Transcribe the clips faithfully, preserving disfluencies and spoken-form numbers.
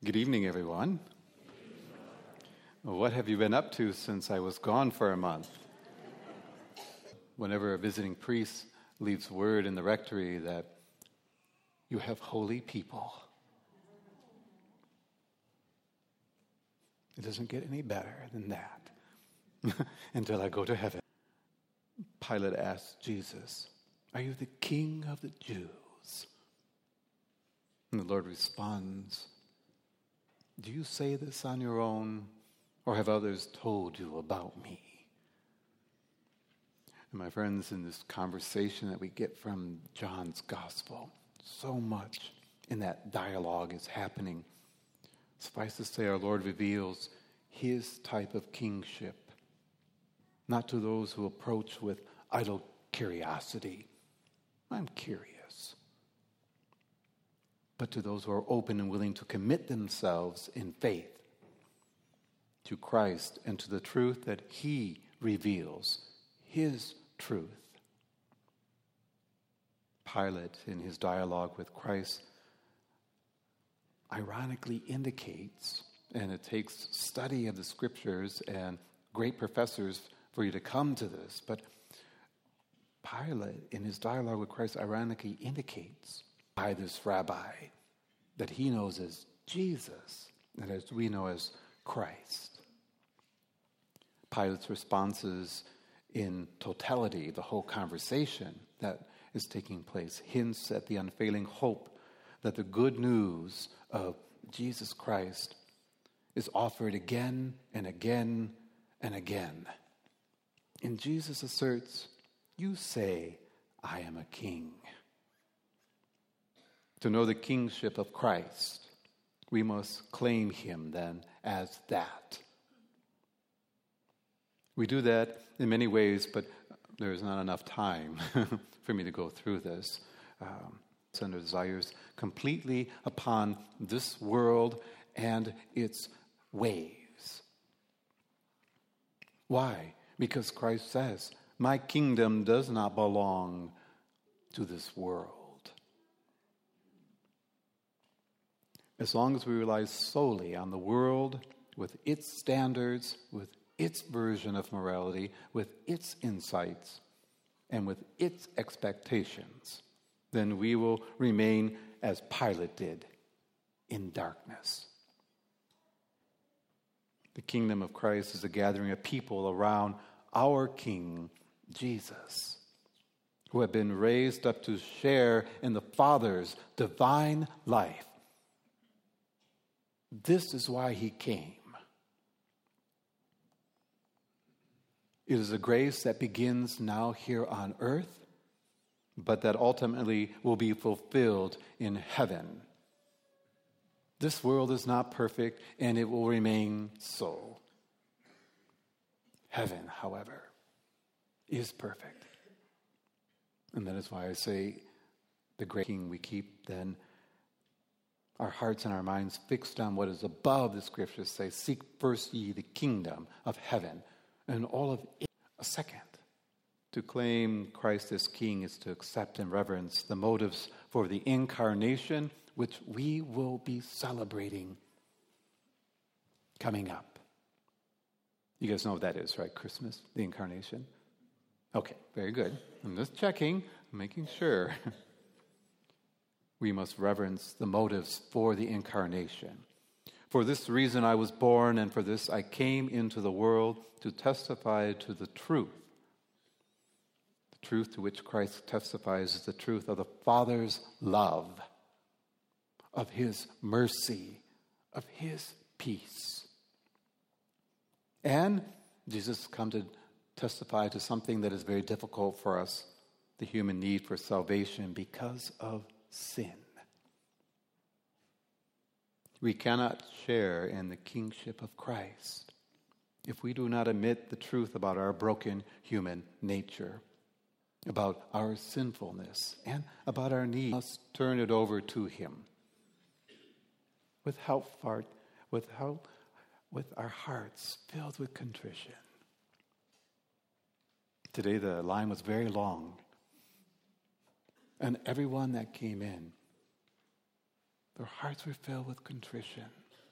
Good evening, everyone. What have you been up to since I was gone for a month? Whenever a visiting priest leaves word in the rectory that you have holy people, it doesn't get any better than that until I go to heaven. Pilate asked Jesus, "Are you the king of the Jews?" And the Lord responds, "Do you say this on your own, or have others told you about me?" And my friends, in this conversation that we get from John's gospel, so much in that dialogue is happening. Suffice to say, our Lord reveals his type of kingship, not to those who approach with idle curiosity. I'm curious. But to those who are open and willing to commit themselves in faith to Christ and to the truth that he reveals, his truth. Pilate, in his dialogue with Christ, ironically indicates, and it takes study of the scriptures and great professors for you to come to this, but Pilate, in his dialogue with Christ, ironically indicates by this rabbi that he knows as Jesus and as we know as Christ. Pilate's responses in totality, the whole conversation that is taking place, hints at the unfailing hope that the good news of Jesus Christ is offered again and again and again. And Jesus asserts, "You say, I am a king." To know the kingship of Christ, we must claim him then as that. We do that in many ways, but there's not enough time for me to go through this. Um, and desires completely upon this world and its ways. Why? Because Christ says, "My kingdom does not belong to this world." As long as we rely solely on the world with its standards, with its version of morality, with its insights, and with its expectations, then we will remain as Pilate did, in darkness. The kingdom of Christ is a gathering of people around our King, Jesus, who have been raised up to share in the Father's divine life. This is why he came. It is a grace that begins now here on earth, but that ultimately will be fulfilled in heaven. This world is not perfect, and it will remain so. Heaven, however, is perfect. And that is why I say the great King we keep then our hearts and our minds fixed on what is above. The scriptures say, "Seek first ye the kingdom of heaven," and all of it a second. To claim Christ as King is to accept and reverence the motives for the incarnation, which we will be celebrating coming up. You guys know what that is, right? Christmas, the incarnation. Okay, very good. I'm just checking, making sure. We must reverence the motives for the incarnation. "For this reason I was born, and for this I came into the world, to testify to the truth." The truth to which Christ testifies is the truth of the Father's love, of his mercy, of his peace. And Jesus has come to testify to something that is very difficult for us, the human need for salvation because of sin. We cannot share in the kingship of Christ if we do not admit the truth about our broken human nature, about our sinfulness, and about our need. We must turn it over to him with help, with help, with our hearts filled with contrition. Today the line was very long, and everyone that came in, their hearts were filled with contrition.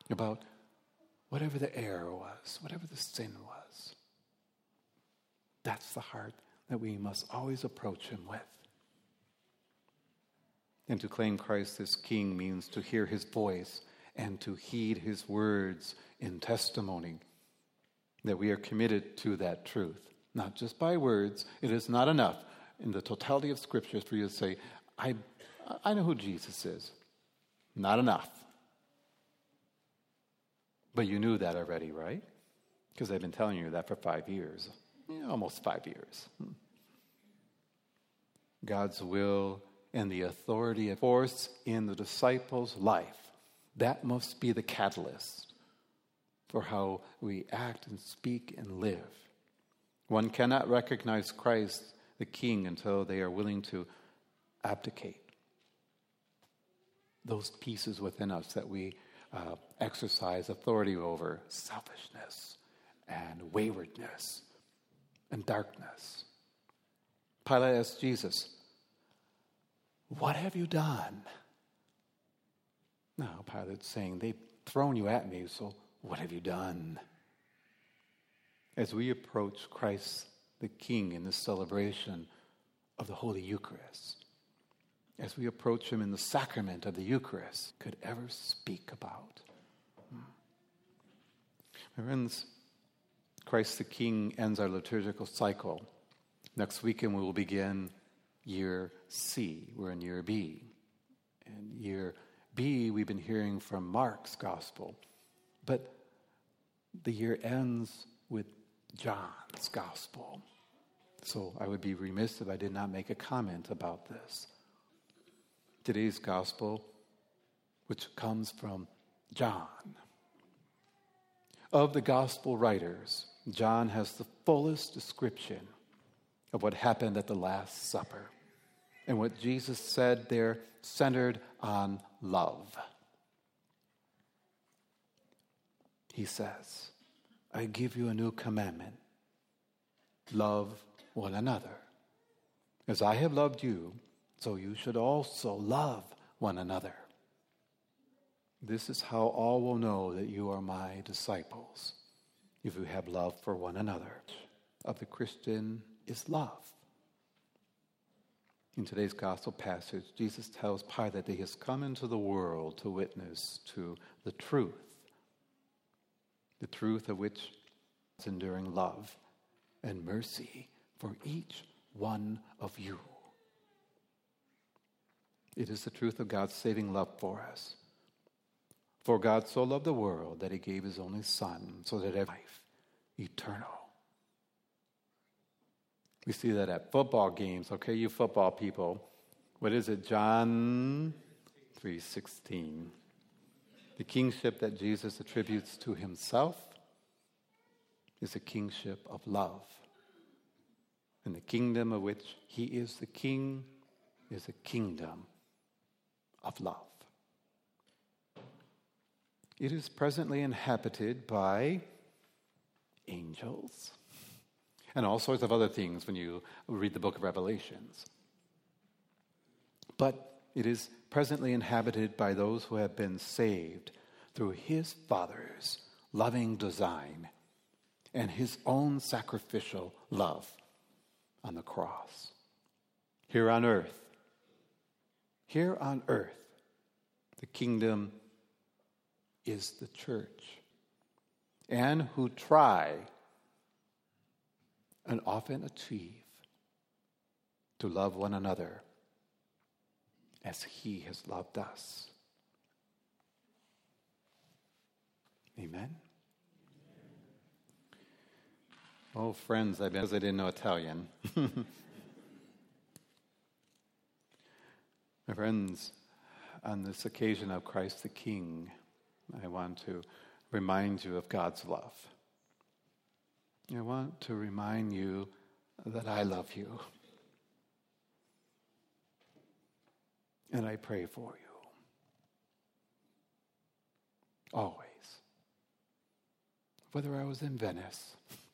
about whatever the error was, whatever the sin was. That's the heart that we must always approach him with. And to claim Christ as King means to hear his voice and to heed his words in testimony, that we are committed to that truth. Not just by words. It is not enough in the totality of Scriptures for you to say, I, I know who Jesus is. Not enough. But you knew that already, right? Because I've been telling you that for five years. Yeah, almost five years. Hmm. God's will and the authority of force in the disciples' life, that must be the catalyst for how we act and speak and live. One cannot recognize Christ the King until they are willing to abdicate those pieces within us that we uh, exercise authority over, selfishness and waywardness and darkness. Pilate asked Jesus, "What have you done?" Now, Pilate's saying, they've thrown you at me, so what have you done? As we approach Christ the King in this celebration of the Holy Eucharist, as we approach him in the sacrament of the Eucharist, could ever speak about. Hmm. My friends, Christ the King ends our liturgical cycle. Next weekend we will begin year C. We're in year B. And year B, we've been hearing from Mark's gospel. But the year ends with John's gospel. So I would be remiss if I did not make a comment about this. Today's gospel, which comes from John. Of the gospel writers, John has the fullest description of what happened at the Last Supper. And what Jesus said there centered on love. He says, "I give you a new commandment. Love one another. As I have loved you, so you should also love one another. This is how all will know that you are my disciples, if you have love for one another." Of the Christian is love. In today's gospel passage, Jesus tells Pilate that he has come into the world to witness to the truth, the truth of which is enduring love and mercy for each one of you. It is the truth of God's saving love for us. For God so loved the world that he gave his only Son, so that every life eternal. We see that at football games. Okay, you football people. What is it? John three sixteen. The kingship that Jesus attributes to himself is a kingship of love. And the kingdom of which he is the king is a kingdom of love. It is presently inhabited by angels and all sorts of other things when you read the book of Revelations. But it is presently inhabited by those who have been saved through his Father's loving design and his own sacrificial love on the cross. Here on earth, here on earth, the kingdom is the church, and who try and often achieve to love one another as he has loved us. Amen? Oh, friends, I because I didn't know Italian. My friends, on this occasion of Christ the King, I want to remind you of God's love. I want to remind you that I love you. And I pray for you. Always. Whether I was in Venice.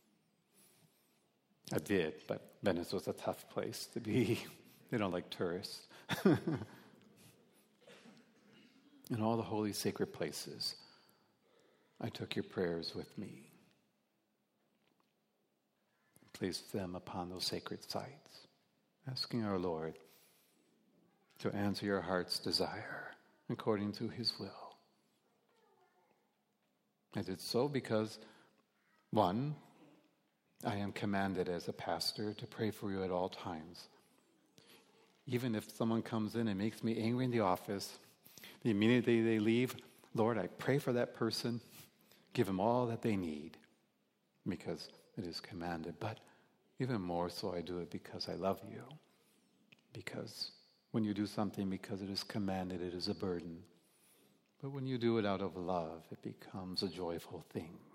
I did, but Venice was a tough place to be. They don't like tourists. And all the holy sacred places. I took your prayers with me. Placed them upon those sacred sites, asking our Lord to answer your heart's desire according to his will. I did so because, one, I am commanded as a pastor to pray for you at all times. Even if someone comes in and makes me angry in the office, the immediate day they leave, Lord, I pray for that person, give them all that they need, because it is commanded. But even more so, I do it because I love you. Because when you do something because it is commanded, it is a burden. But when you do it out of love, it becomes a joyful thing.